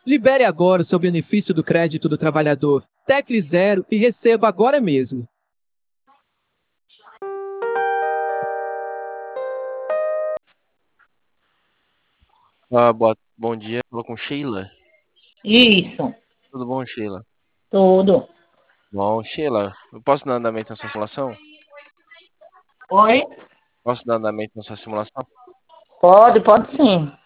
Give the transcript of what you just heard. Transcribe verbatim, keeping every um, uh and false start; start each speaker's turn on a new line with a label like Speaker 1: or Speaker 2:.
Speaker 1: Libere agora o seu benefício do crédito do trabalhador. Tecle zero e receba agora mesmo.
Speaker 2: Ah, boa, bom dia. Falou com Sheila.
Speaker 3: Isso,
Speaker 2: Tudo bom, Sheila?
Speaker 3: tudo.
Speaker 2: Bom, Sheila, eu posso dar andamento nessa simulação?
Speaker 3: Oi?
Speaker 2: Posso dar andamento nessa simulação?
Speaker 3: Pode, pode sim.